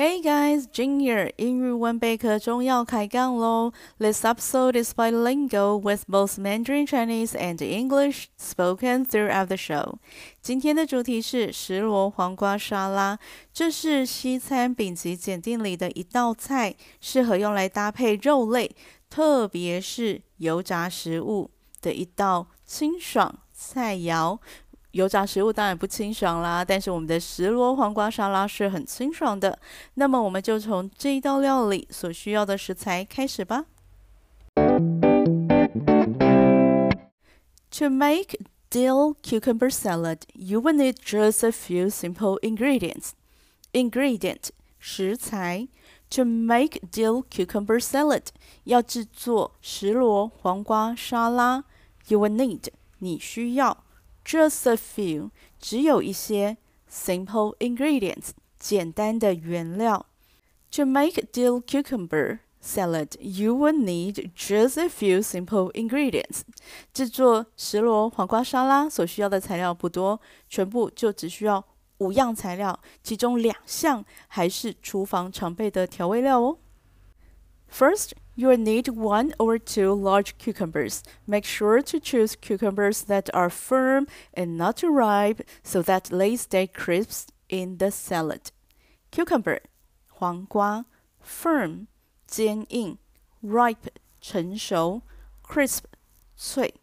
Hey guys, Jing here. 英语文备课中要开杠喽 This episode is bilingual with both Mandarin Chinese and English spoken throughout the show. 今天的主题是石螺黄瓜沙拉，这是西餐丙级检定里的一道菜，适合用来搭配肉类，特别是油炸食物的一道清爽菜肴。油炸食物当然不清爽啦，但是我们的石螺黄瓜沙拉是很清爽的。那么我们就从这一道料理所需要的食材开始吧。To make dill cucumber salad, you will need just a few simple ingredients. Ingredient 食材 To make dill cucumber salad 要制作石螺黄瓜沙拉 You will need 你需要Just a few 只有一些 simple ingredients 简单的原料 To make dill cucumber salad, you will need just a few simple ingredients 制作石螺黄瓜沙拉所需要的材料不多，全部就只需要5样材料，其中2项还是厨房常备的调味料哦。First, you will need 1 or 2 large cucumbers. Make sure to choose cucumbers that are firm and not too ripe so that they stay crisp in the salad. Cucumber 黄瓜 firm 坚硬 ripe 成熟 crisp 脆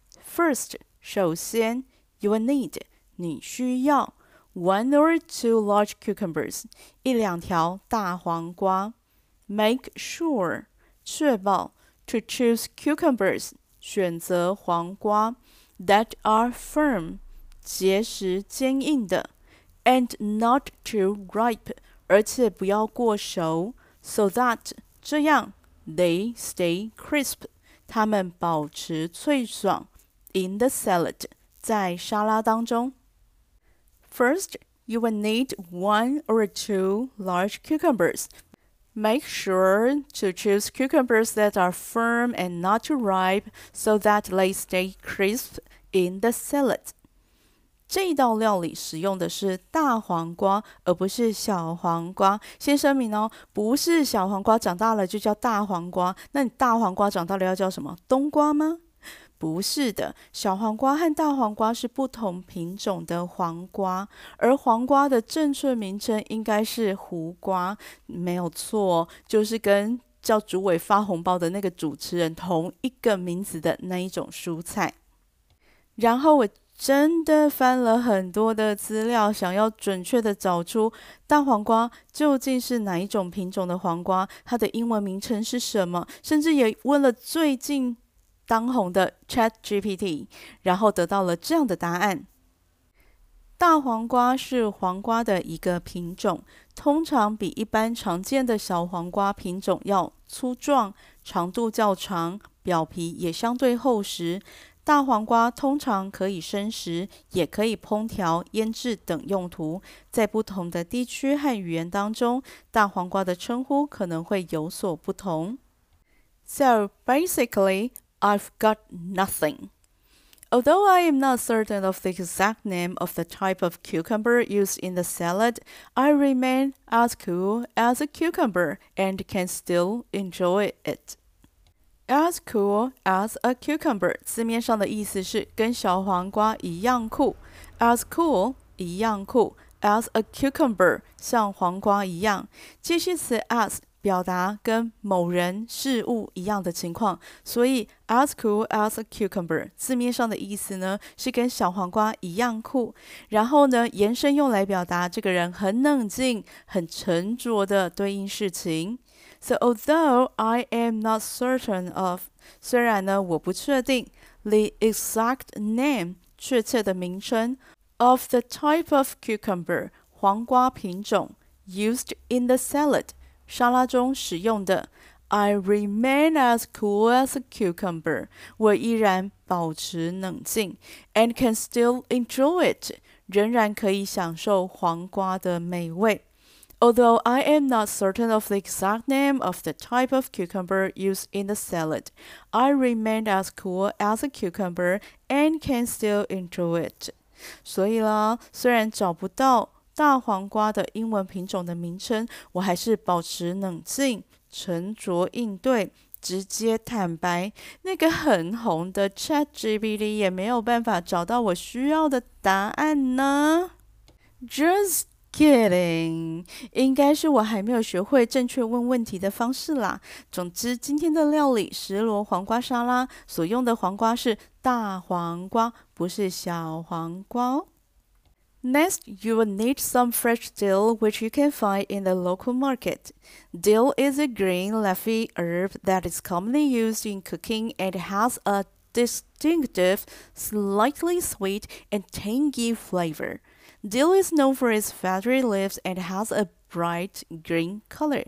First 首先 you will need 你需要 1 or 2 large cucumbers 1-2条大黄瓜Make sure 确保 to choose cucumbers 选择黄瓜 that are firm 结实坚硬的 and not too ripe 而且不要过熟 so that 这样 they stay crisp 它们保持脆爽 in the salad 在沙拉当中 First, you will need 1 or 2 large cucumbers Make sure to choose cucumbers that are firm and not too ripe so that they stay crisp in the salad. 这道料理使用的是大黄瓜，而不是小黄瓜。先声明哦，不是小黄瓜长大了就叫大黄瓜，那你大黄瓜长大了要叫什么？冬瓜吗？不是的，小黄瓜和大黄瓜是不同品种的黄瓜，而黄瓜的正确名称应该是胡瓜，没有错，就是跟叫主委发红包的那个主持人同一个名字的那一种蔬菜。然后我真的翻了很多的资料，想要准确的找出大黄瓜究竟是哪一种品种的黄瓜，它的英文名称是什么，甚至也问了最近当红的 ChatGPT， 然后得到了这样的答案。大黄瓜是黄瓜的一个品种，通常比一般常见的小黄瓜品种要粗壮，长度较长，表皮也相对厚实。大黄瓜通常可以生食，也可以烹调、腌制等用途。在不同的地区和语言当中，大黄瓜的称呼可能会有所不同。So basically, I've got nothing. Although I am not certain of the exact name of the type of cucumber used in the salad, I remain as cool as a cucumber and can still enjoy it. As cool as a cucumber 字面上的意思是跟小黄瓜一样酷 As cool 一样酷 As a cucumber 像黄瓜一样介系词 as表达跟某人事物一样的情况，所以 as cool as a cucumber 字面上的意思呢是跟小黄瓜一样酷，然后呢延伸用来表达这个人很冷静、很沉着的对应事情。So although I am not certain of 虽然呢我不确定 the exact name 确切的名称 of the type of cucumber 黄瓜品种 used in the salad沙拉中使用的 I remain as cool as a cucumber 我依然保持冷静 and can still enjoy it 仍然可以享受黄瓜的美味Although I am not certain of the exact name of the type of cucumber used in the salad, I remain as cool as a cucumber and can still enjoy it. 所以啦，虽然找不到大黄瓜的英文品种的名称，我还是保持冷静、沉着应对，直接坦白。那个很红的 ChatGPT 也没有办法找到我需要的答案呢。Just kidding， 应该是我还没有学会正确问问题的方式啦。总之，今天的料理石螺黄瓜沙拉所用的黄瓜是大黄瓜，不是小黄瓜哦。Next, you will need some fresh dill, which you can find in the local market. Dill is a green leafy herb that is commonly used in cooking and has a distinctive, slightly sweet and tangy flavor. Dill is known for its feathery leaves and has a bright green color.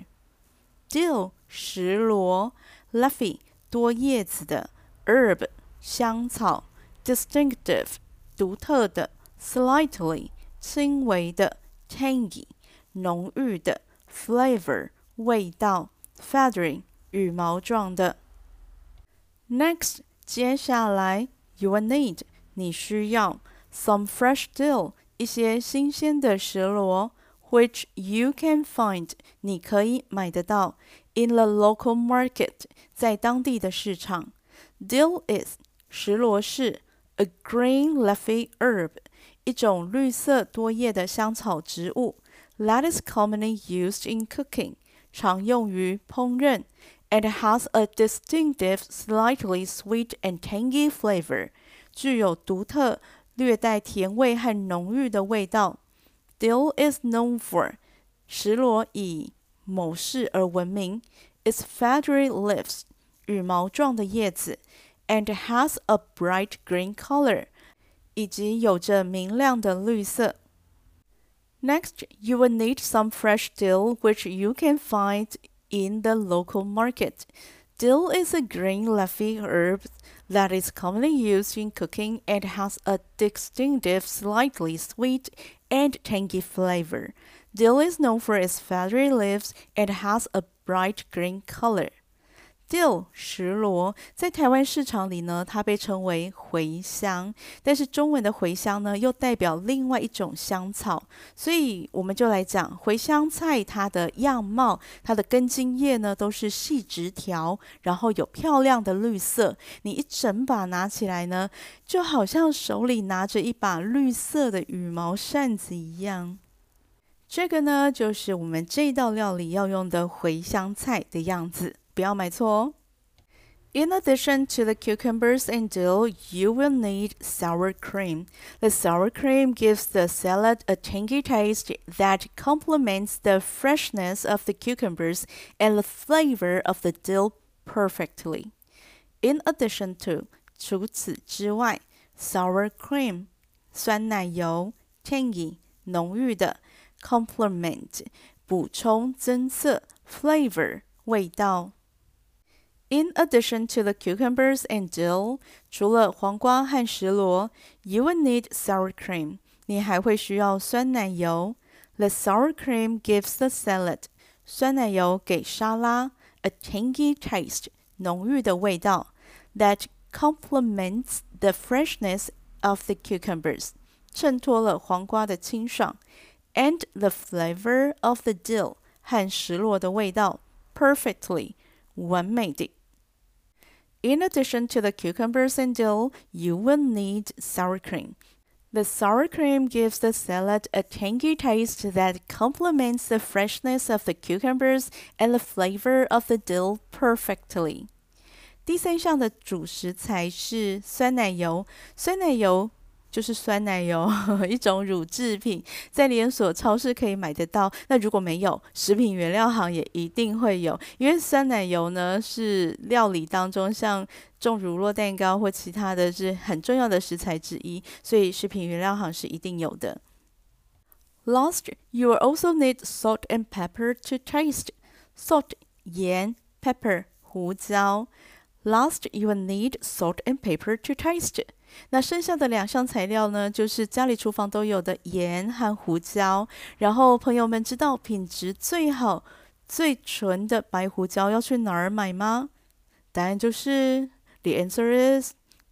Dill 石螺 leafy 多叶子的 herb 香草 distinctive 独特的slightly 轻微的 tangy 浓郁的 flavor 味道 feathery 羽毛状的。Next 接下来 you will need 你需要 some fresh dill 一些新鲜的石螺 which you can find 你可以买得到 in the local market 在当地的市场。Dill is 石螺是 a green leafy herb一种绿色多叶的香草植物 that is commonly used in cooking 常用于烹饪 and has a distinctive slightly sweet and tangy flavor 具有独特略带甜味和浓郁的味道 Dill is known for 石螺以某事而闻名 its feathery leaves 羽毛状的叶子 and has a bright green color以及有着明亮的绿色。Next, you will need some fresh dill, which you can find in the local market. Dill is a green leafy herb that is commonly used in cooking and has a distinctive, slightly sweet and tangy flavor. Dill is known for its feathery leaves and has a bright green color. Dill 石螺在台湾市场里呢，它被称为茴香，但是中文的茴香呢，又代表另外一种香草，所以我们就来讲茴香菜它的样貌，它的根茎叶呢都是细直条，然后有漂亮的绿色，你一整把拿起来呢，就好像手里拿着一把绿色的羽毛扇子一样。这个呢，就是我们这道料理要用的茴香菜的样子。不要买错哦。In addition to the cucumbers and dill, you will need sour cream. The sour cream gives the salad a tangy taste that complements the freshness of the cucumbers and the flavor of the dill perfectly. In addition to, 除此之外 sour cream, 酸奶油 tangy, 浓郁的 complement, 补充增色 flavor, 味道。In addition to the cucumbers and dill, 除了黄瓜和石螺 you will need sour cream. 你还会需要酸奶油。The sour cream gives the salad. 酸奶油给沙拉 a tangy taste. 浓郁的味道 that complements the freshness of the cucumbers. 衬托了黄瓜的清爽 and the flavor of the dill. 和石螺的味道 perfectly. 完美的。In addition to the cucumbers and dill, you will need sour cream. The sour cream gives the salad a tangy taste that complements the freshness of the cucumbers and the flavor of the dill perfectly. 第三项的主食材是酸奶油，酸奶油就是酸奶油一种乳制品，在连锁超市可以买得到。那如果没有，食品原料行也一定会有，因为酸奶油呢是料理当中像种乳酪蛋糕或其他的是很重要的食材之一，所以食品原料行是一定有的。Last, you will also need salt and pepper to taste. Salt 盐 pepper 胡椒。Last, you will need salt and pepper to taste. 那剩下的两项材料呢，就是家里厨房都有的盐和胡椒。然后朋友们知道品质最好、最纯的白胡椒要去哪儿买吗？答案就是 The answer is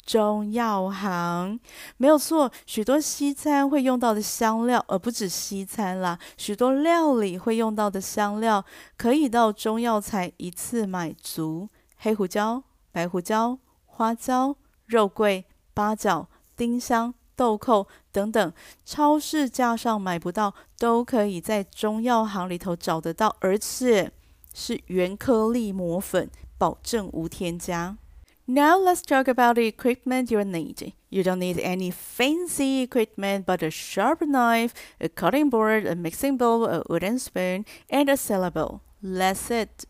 中药行。没有错，许多西餐会用到的香料，而不止西餐啦，许多料理会用到的香料，可以到中药材一次买足。黑胡椒、白胡椒、花椒、肉桂、八角、丁香、豆蔻等等，超市架上买不到，都可以在中药行里头找得到，而且是原颗粒磨粉，保证无添加。Now let's talk about the equipment you'll need. You don't need any fancy equipment but a sharp knife, a cutting board, a mixing bowl, a wooden spoon, and a cellar bowl. That's it.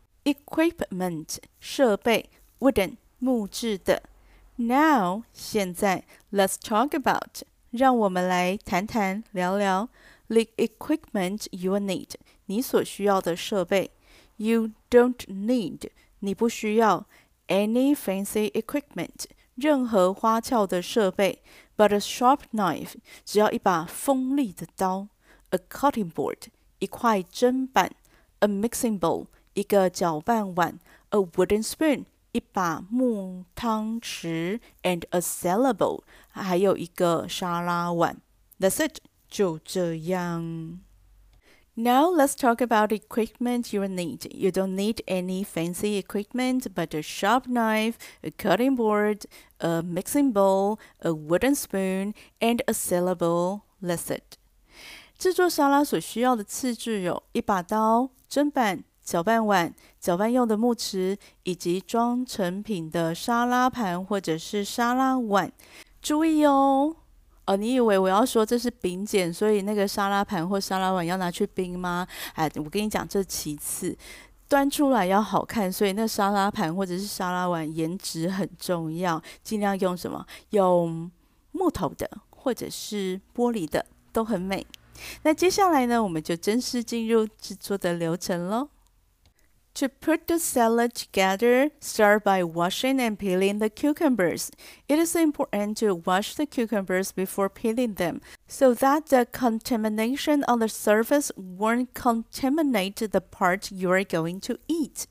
Equipment 设备 wooden 木质的。Now 现在 let's talk about 让我们来谈谈聊聊 the equipment you need 你所需要的设备。You don't need 你不需要 any fancy equipment 任何花俏的设备 but a sharp knife 只要一把锋利的刀 a cutting board 一块砧板 a mixing bowl 一个搅拌碗 a wooden spoon 一把木汤匙 and a cellar bowl 还有一个沙拉碗 That's it 就这样。Now let's talk about equipment you need. You don't need any fancy equipment but a sharp knife, a cutting board, a mixing bowl, a wooden spoon, and a cellar bowl. That's it. 制作沙拉所需要的次序有一把刀、砧板、搅拌碗、搅拌用的木匙，以及装成品的沙拉盘或者是沙拉碗。注意哦！你以为我要说这是冰碱，所以那个沙拉盘或沙拉碗要拿去冰吗？我跟你讲，这其次，端出来要好看，所以那沙拉盘或者是沙拉碗颜值很重要，尽量用什么？用木头的或者是玻璃的，都很美。那接下来呢，我们就正式进入制作的流程咯。To put the salad together, start by washing and peeling the cucumbers. It is important to wash the cucumbers before peeling them, so that the contamination on the surface won't contaminate the part you are going to eat.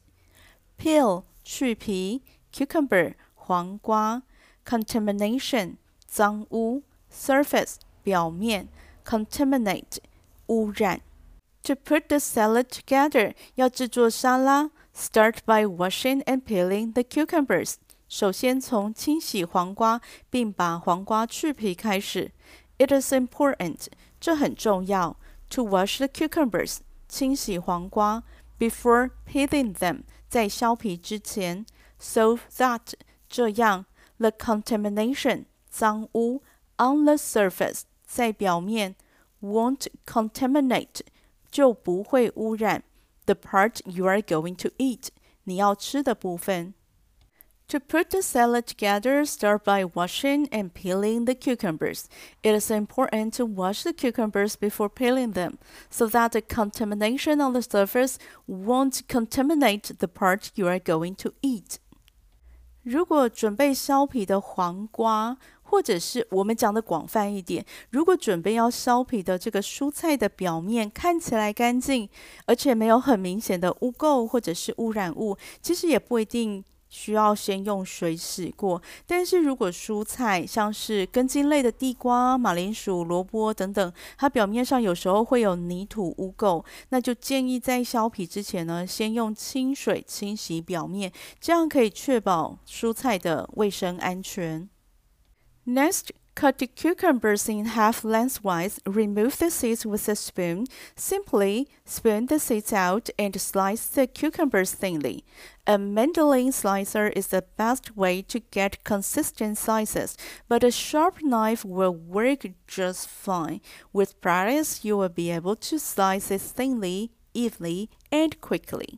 Peel 去皮 cucumber 黄瓜 contamination 脏污 surface 表面 contaminate 污染。To put the salad together, 要制作沙拉 Start by washing and peeling the cucumbers. 首先从清洗黄瓜并把黄瓜去皮开始。It is important. 这很重要 To wash the cucumbers. 清洗黄瓜 Before peeling them. 在削皮之前 So that. 这样 The contamination. 脏污 On the surface. 在表面 Won't contaminate. 就不会污染 the part you are going to eat 你要吃的部分。To put the salad together, start by washing and peeling the cucumbers. It is important to wash the cucumbers before peeling them, so that the contamination on the surface won't contaminate the part you are going to eat. 如果准备削皮的黄瓜，或者是我们讲的广泛一点，如果准备要削皮的这个蔬菜的表面看起来干净，而且没有很明显的污垢或者是污染物，其实也不一定需要先用水洗过。但是如果蔬菜像是根茎类的地瓜、马铃薯、萝卜等等，它表面上有时候会有泥土污垢，那就建议在削皮之前呢，先用清水清洗表面，这样可以确保蔬菜的卫生安全。Next, cut the cucumbers in half lengthwise. Remove the seeds with a spoon. Simply spoon the seeds out and slice the cucumbers thinly. A mandolin slicer is the best way to get consistent slices, but a sharp knife will work just fine. With practice, you will be able to slice it thinly, evenly, and quickly.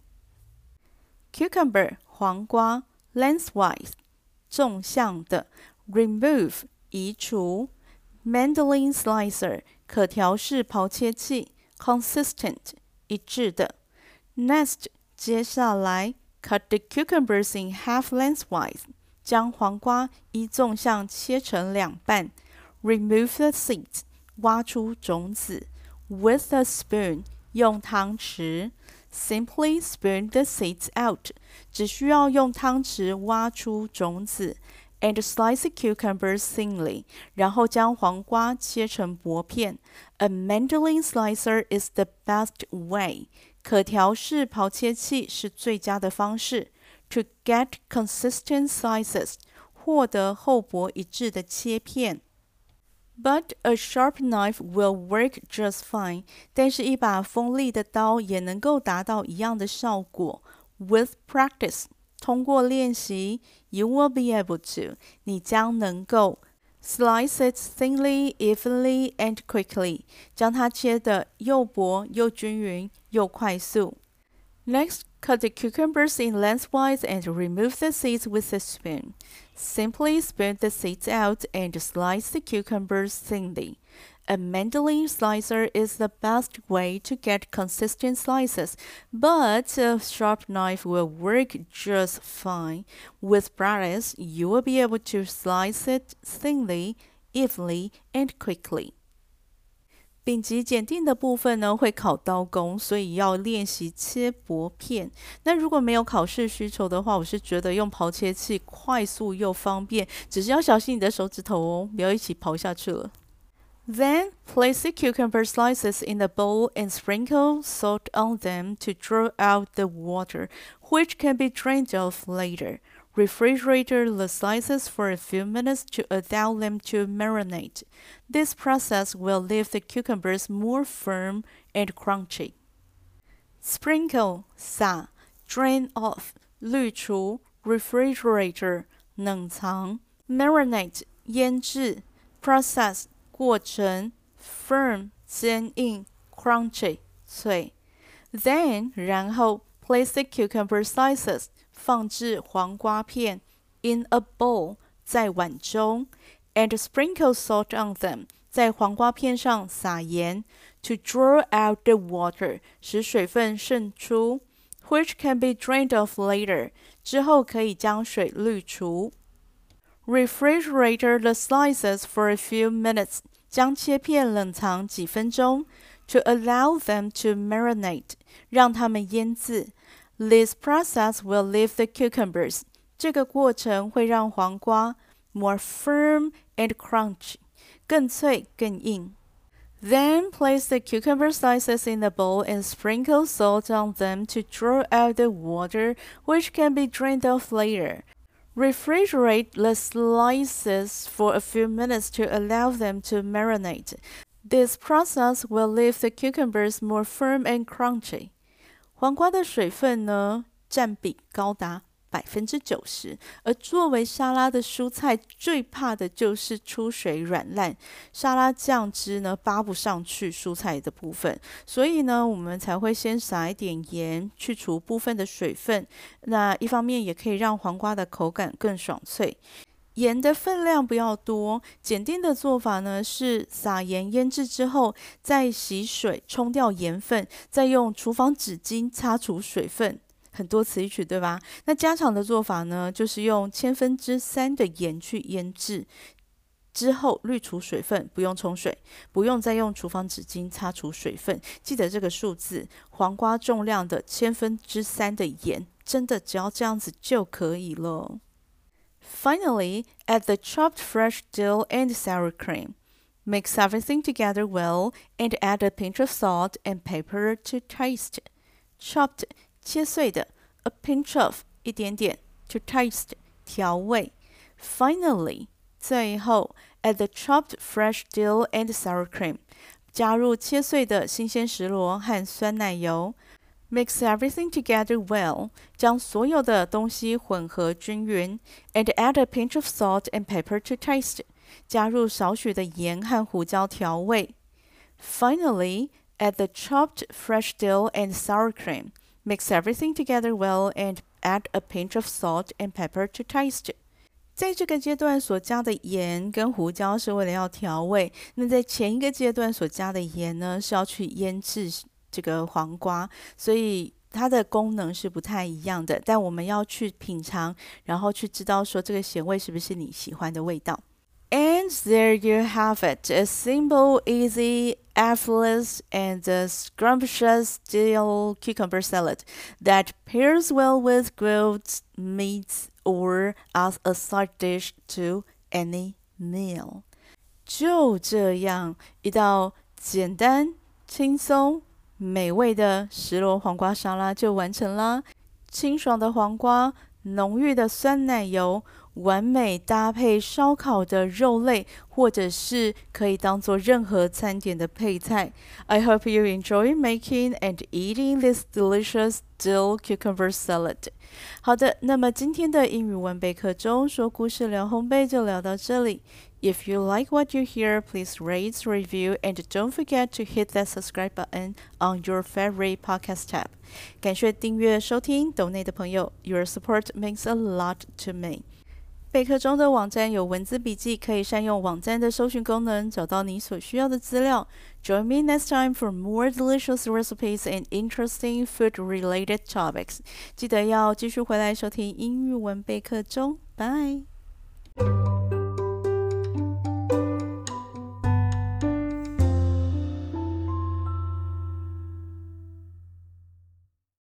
Cucumber 黄瓜 lengthwise 纵向的Remove 移除 Mandolin slicer 可调式刨切器 Consistent 一致的 Next 接下来 Cut the cucumbers in half lengthwise 将黄瓜依纵向切成两半 Remove the seeds 挖出种子 With a spoon 用汤匙 Simply spoon the seeds out 只需要用汤匙挖出种子 and slice the cucumbers thinly. 然后将黄瓜切成薄片。A mandolin slicer is the best way. 可调式刨切器是最佳的方式。To get consistent slices. 获得厚薄一致的切片。But a sharp knife will work just fine. 但是一把锋利的刀也能够达到一样的效果。With practice. 通过练习 you will be able to. 你将能够 slice it thinly, evenly, and quickly. 将它切得又薄又均匀又快速。Next, cut the cucumbers in lengthwise and remove the seeds with a spoon. Simply spoon the seeds out and slice the cucumbers thinly. A mandolin slicer is the best way to get consistent slices, but a sharp knife will work just fine. With practice, you will be able to slice it thinly, evenly, and quickly. 丙级检定的部分呢，会考刀工，所以要练习切薄片。那如果没有考试需求的话，我是觉得用刨切器快速又方便，只是要小心你的手指头哦，不要一起刨下去了。Then, place the cucumber slices in a bowl and sprinkle salt on them to draw out the water, which can be drained off later. Refrigerate the slices for a few minutes to allow them to marinate. This process will leave the cucumbers more firm and crunchy. Sprinkle 撒 drain off 滤除 refrigerator 冷藏 marinate 腌制 process 过程 firm 坚硬 crunchy 脆 Then 然后 place the cucumber slices 放置黄瓜片 in a bowl 在碗中 and sprinkle salt on them 在黄瓜片上撒盐 to draw out the water 使水分渗出 which can be drained off later 之后可以将水滤除 Refrigerate the slices for a few minutes 将切片冷藏几分钟 to allow them to marinate 让它们腌制This process will leave the cucumbers. 这个过程会让黄瓜 more firm and crunchy. 更脆更硬。Then place the cucumber slices in a bowl and sprinkle salt on them to draw out the water, which can be drained off later. Refrigerate the slices for a few minutes to allow them to marinate. This process will leave the cucumbers more firm and crunchy. 黄瓜的水分呢，占比高达90%，而作为沙拉的蔬菜，最怕的就是出水软烂，沙拉酱汁呢扒不上去蔬菜的部分，所以呢，我们才会先撒一点盐，去除部分的水分。那一方面也可以让黄瓜的口感更爽脆。盐的分量不要多，检定的做法呢是撒盐腌制之后，再洗水冲掉盐分，再用厨房纸巾擦除水分。很多此一举，对吧？那家常的做法呢，就是用3/1000的盐去腌制，之后滤除水分，不用冲水，不用再用厨房纸巾擦除水分。记得这个数字，黄瓜重量的3/1000的盐，真的只要这样子就可以了。Finally, add the chopped fresh dill and sour cream. Mix everything together well and add a pinch of salt and pepper to taste. Chopped 切碎的 a pinch of 一点点 to taste 调味 Finally 最后 add the chopped fresh dill and sour cream 加入切碎的新鲜石螺和酸奶油 Mix everything together well 将所有的东西混合均匀 and add a pinch of salt and pepper to taste 加入少许的盐和胡椒调味 Finally add the chopped fresh dill and sour cream Mix everything together well and add a pinch of salt and pepper to taste. 在这个阶段所加的盐跟胡椒是为了要调味，那在前一个阶段所加的盐呢，是要去腌制这个黄瓜，所以它的功能是不太一样的。但我们要去品尝，然后去知道说这个咸味是不是你喜欢的味道。And there you have it, a simple, easy, effortless, and scrumptious dill cucumber salad that pairs well with grilled meats or as a side dish to any meal。就这样，一道简单、轻松、美味的石螺黄瓜沙拉就完成啦。清爽的黄瓜，浓郁的酸奶油，完美搭配烧烤的肉类，或者是可以当做任何餐点的配菜。I hope you enjoy making and eating this delicious dill cucumber salad。好的，那么今天的英语文备课中说故事聊烘焙就聊到这里。If you like what you hear, please rate, review, and don't forget to hit that subscribe button on your favorite podcast tab. 感谢订阅收听斗内的朋友 ，Your support means a lot to me. 备课中的网站有文字笔记，可以善用网站的搜寻功能找到你所需要的资料。Join me next time for more delicious recipes and interesting food-related topics. 记得要继续回来收听英语文备课中，拜。